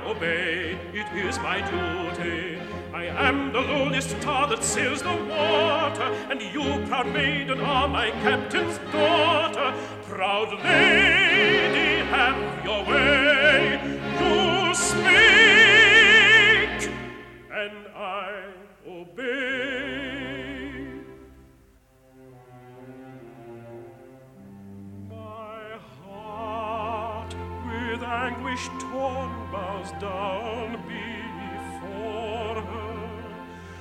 obey, it is my duty. I am the lowliest tar that sails the water, and you, proud maiden, are my captain's daughter. Proud lady, have your way. You speak, and I obey. My heart with anguish torn bows down before her.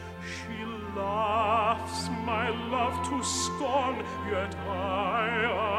She laughs my love to scorn, yet I